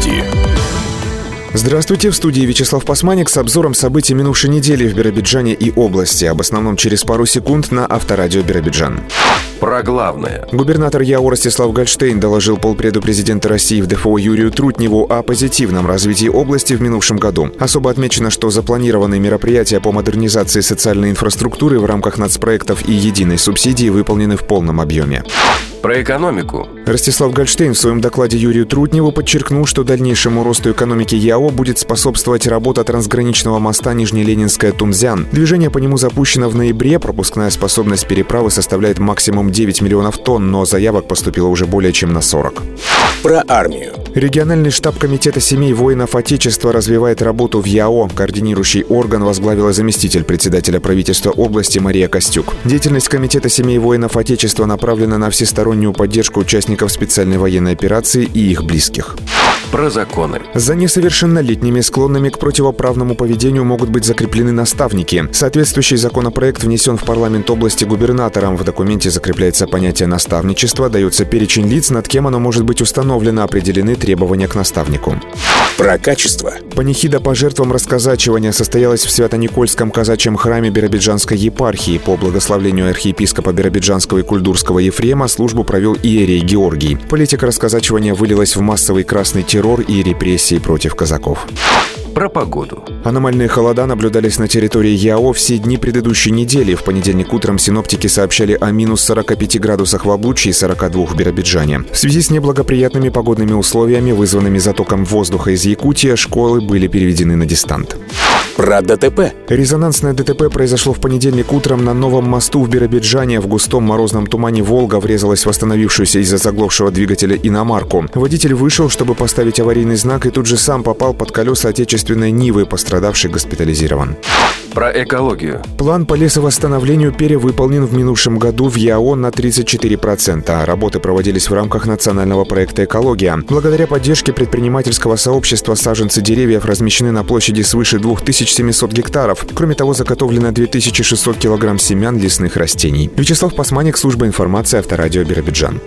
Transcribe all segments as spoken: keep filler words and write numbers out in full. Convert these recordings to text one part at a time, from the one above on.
Новости. Здравствуйте, в студии Вячеслав Пасманик с обзором событий минувшей недели в Биробиджане и области. Об основном через пару секунд на Авторадио Биробиджан. Про главное. Губернатор ЯО Ростислав Гольштейн доложил полпреду президента России в ДФО Юрию Трутневу о позитивном развитии области в минувшем году. Особо отмечено, что запланированные мероприятия по модернизации социальной инфраструктуры в рамках нацпроектов и единой субсидии выполнены в полном объеме. Про экономику. Ростислав Гольштейн в своем докладе Юрию Трутневу подчеркнул, что дальнейшему росту экономики ЯО будет способствовать работа трансграничного моста Нижнеленинская-Тунзян. Движение по нему запущено в ноябре, пропускная способность переправы составляет максимум девять миллионов тонн, но заявок поступило уже более чем на сорок. Про армию. Региональный штаб Комитета семей воинов Отечества развивает работу в ЯО. Координирующий орган возглавила заместитель председателя правительства области Мария Костюк. Деятельность Комитета семей воинов Отечества направлена на всестороннюю поддержку участников специальной военной операции и их близких. Про законы. За несовершеннолетними, склонными к противоправному поведению, могут быть закреплены наставники. Соответствующий законопроект внесен в парламент области губернатором. В документе закрепляется понятие наставничества, дается перечень лиц, над кем оно может быть установлено, определены требования к наставнику. Про качество. Панихида по жертвам расказачивания состоялась в Свято-Никольском казачьем храме Биробиджанской епархии. По благословлению архиепископа Биробиджанского и Кульдурского Ефрема службу провел иерей Георгий. Политика расказачивания вылилась в массовый красный террор и репрессии против казаков. Про погоду. Аномальные холода наблюдались на территории ЯО все дни предыдущей недели. В понедельник утром синоптики сообщали о минус сорока пяти градусах в Облучье и сорока двух в Биробиджане. В связи с неблагоприятными погодными условиями, вызванными затоком воздуха из Якутии, школы были переведены на дистант. Про ДТП. Резонансное ДТП произошло в понедельник утром на новом мосту в Биробиджане. В густом морозном тумане «Волга» врезалась в остановившуюся из-за заглохшего двигателя иномарку. Водитель вышел, чтобы поставить аварийный знак, и тут же сам попал под колеса отечественной «Нивы», пострадавший госпитализирован. Про экологию. План по лесовосстановлению перевыполнен в минувшем году в ЯО на тридцать четыре процента. Работы проводились в рамках национального проекта «Экология». Благодаря поддержке предпринимательского сообщества саженцы деревьев размещены на площади свыше двух тысяч семисот гектаров. Кроме того, заготовлено две тысячи шестьсот килограмм семян лесных растений. Вячеслав Пасманик, служба информации, Авторадио Биробиджан.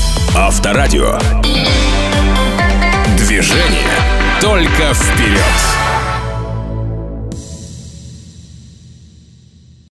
Авторадио. Движение только вперед.